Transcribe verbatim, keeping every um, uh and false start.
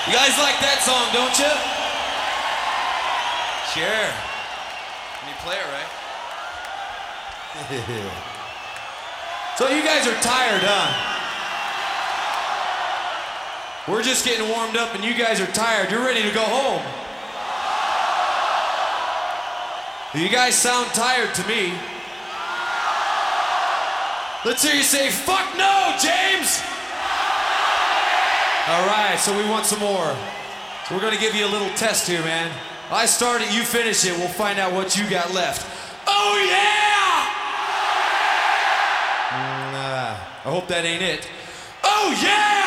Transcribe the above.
You guys like that song, don't you? Sure. Can you play it right? So you guys are tired, huh? We're just getting warmed up and you guys are tired. You're ready to go home. You guys sound tired to me. Let's hear you say, fuck no, James! All right, so we want some more. So we're gonna give you a little test here, man. I start it, you finish it, we'll find out what you got left. Oh yeah! Mm, uh, I hope that ain't it. Oh yeah!